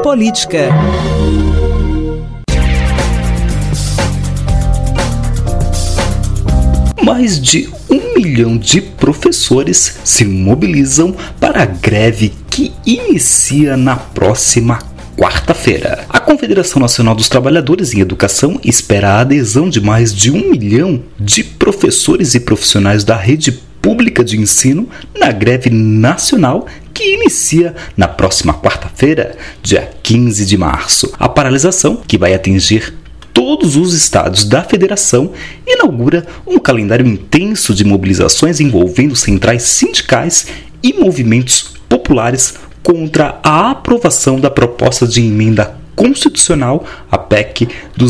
Política. Mais de 1 milhão de professores se mobilizam para a greve que inicia na próxima quarta-feira. A Confederação Nacional dos Trabalhadores em Educação espera a adesão de mais de 1 milhão de professores e profissionais da rede pública de ensino na greve nacional que inicia na próxima quarta-feira, dia 15 de março. A paralisação, que vai atingir todos os estados da federação, inaugura um calendário intenso de mobilizações envolvendo centrais sindicais e movimentos populares contra a aprovação da proposta de emenda constitucional, a PEC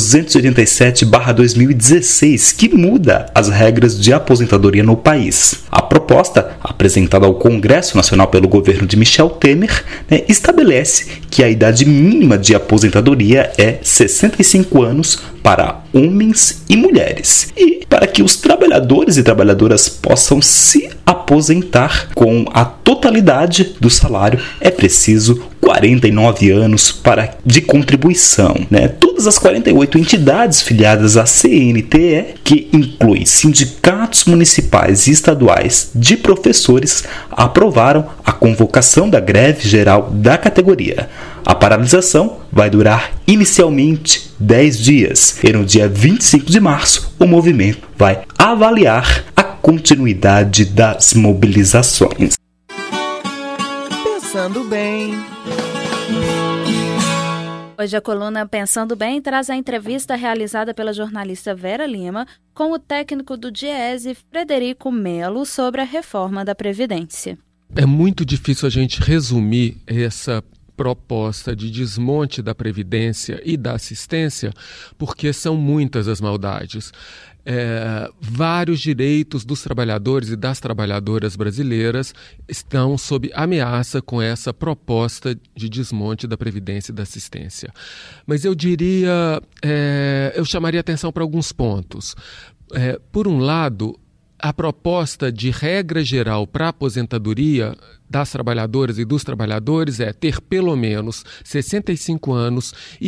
287/2016, que muda as regras de aposentadoria no país. A proposta, apresentada ao Congresso Nacional pelo governo de Michel Temer, estabelece que a idade mínima de aposentadoria é 65 anos para homens e mulheres. E para que os trabalhadores e trabalhadoras possam se aposentar com a totalidade do salário, é preciso 49 anos de contribuição. Todas as 48 entidades filiadas à CNTE, que inclui sindicatos municipais e estaduais de professores, aprovaram a convocação da greve geral da categoria. A paralisação vai durar inicialmente 10 dias e no dia 25 de março o movimento vai avaliar a continuidade das mobilizações. Pensando bem. Hoje a coluna Pensando Bem traz a entrevista realizada pela jornalista Vera Lima com o técnico do DIEESE, Frederico Melo, sobre a reforma da Previdência. É muito difícil a gente resumir essa proposta de desmonte da Previdência e da assistência, porque são muitas as maldades. Vários direitos dos trabalhadores e das trabalhadoras brasileiras estão sob ameaça com essa proposta de desmonte da Previdência e da assistência. Mas eu diria, eu chamaria atenção para alguns pontos. Por um lado, a proposta de regra geral para a aposentadoria das trabalhadoras e dos trabalhadores é ter pelo menos 65 anos e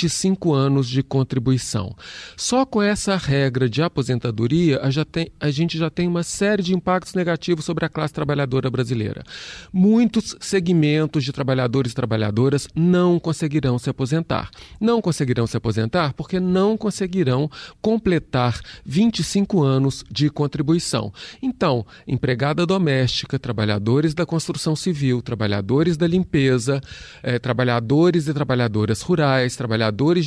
25 anos de contribuição. Só com essa regra de aposentadoria, a gente já tem uma série de impactos negativos sobre a classe trabalhadora brasileira. Muitos segmentos de trabalhadores e trabalhadoras não conseguirão se aposentar. Não conseguirão se aposentar porque não conseguirão completar 25 anos de contribuição. Então, empregada doméstica, trabalhadores da construção civil, trabalhadores da limpeza, trabalhadores e trabalhadoras rurais, trabalhadores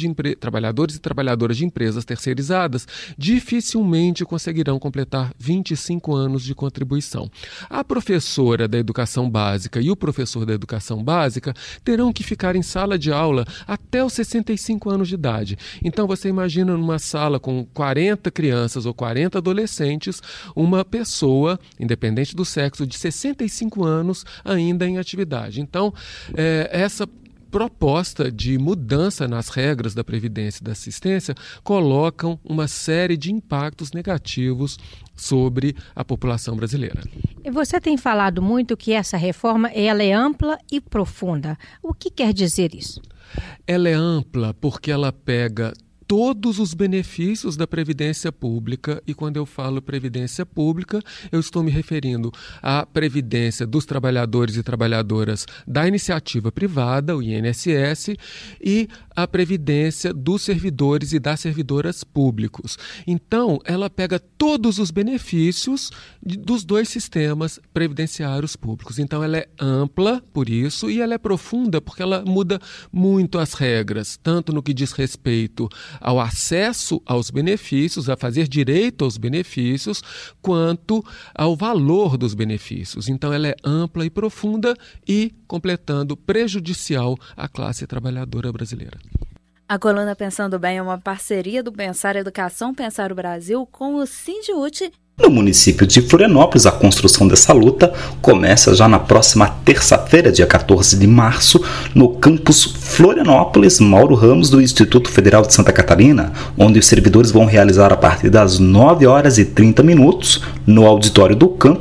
e trabalhadoras de empresas terceirizadas, dificilmente conseguirão completar 25 anos de contribuição. A professora da educação básica e o professor da educação básica terão que ficar em sala de aula até os 65 anos de idade. Então você imagina numa sala com 40 crianças ou 40 adolescentes, uma pessoa, independente do sexo, de 65 anos ainda em atividade. Então, essa proposta de mudança nas regras da Previdência e da assistência colocam uma série de impactos negativos sobre a população brasileira. E você tem falado muito que essa reforma ela é ampla e profunda. O que quer dizer isso? Ela é ampla porque ela pega todos os benefícios da Previdência Pública, e quando eu falo Previdência Pública, eu estou me referindo à Previdência dos trabalhadores e trabalhadoras da iniciativa privada, o INSS, e a Previdência dos servidores e das servidoras públicos. Então, ela pega todos os benefícios dos dois sistemas previdenciários públicos. Então, ela é ampla por isso e ela é profunda porque ela muda muito as regras, tanto no que diz respeito ao acesso aos benefícios, a fazer direito aos benefícios, quanto ao valor dos benefícios. Então, ela é ampla e profunda e, completando, prejudicial à classe trabalhadora brasileira. A coluna Pensando Bem é uma parceria do Pensar Educação, Pensar o Brasil com o Sindiúti. No município de Florianópolis, a construção dessa luta começa já na próxima terça-feira, dia 14 de março, no campus Florianópolis Mauro Ramos do Instituto Federal de Santa Catarina, onde os servidores vão realizar a partir das 9h30 no auditório do campus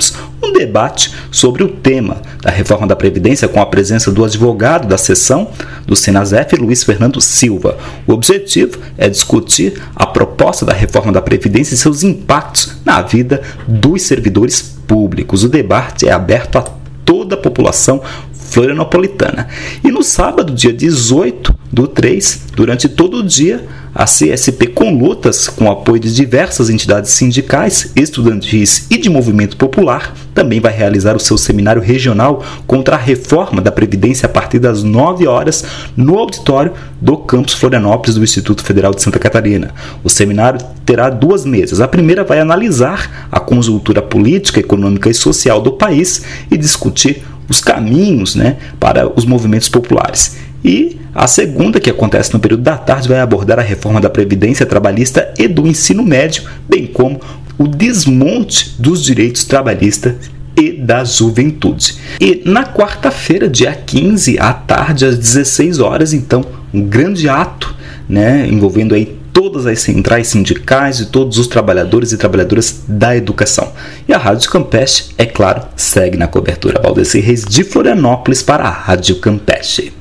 um debate sobre o tema da reforma da Previdência com a presença do advogado da seção do Senasef, Luiz Fernando Silva. O objetivo é discutir a proposta da reforma da Previdência e seus impactos na vida dos servidores públicos. O debate é aberto a toda a população florianopolitana. E no sábado, dia 18/3, durante todo o dia, a CSP Conlutas, com o apoio de diversas entidades sindicais, estudantis e de movimento popular, também vai realizar o seu seminário regional contra a reforma da Previdência a partir das 9 horas no auditório do campus Florianópolis do Instituto Federal de Santa Catarina. O seminário terá 2 mesas. A primeira vai analisar a conjuntura política, econômica e social do país e discutir os caminhos, para os movimentos populares. E a segunda, que acontece no período da tarde, vai abordar a reforma da Previdência Trabalhista e do ensino médio, bem como o desmonte dos direitos trabalhistas e da juventude. E na quarta-feira, dia 15, à tarde, às 16 horas, então, um grande ato, envolvendo aí todas as centrais sindicais e todos os trabalhadores e trabalhadoras da educação. E a Rádio Campeche, é claro, segue na cobertura. Valdeci Reis de Florianópolis para a Rádio Campeche.